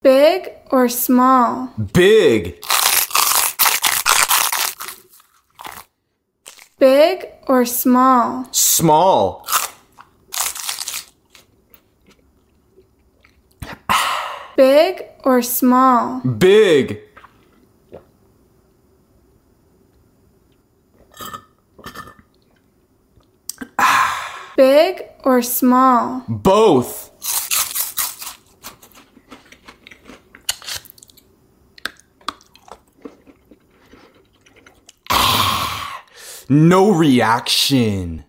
Big or small? Big. Big or small? Small. Big or small? Big. Big or small? Both. No reaction.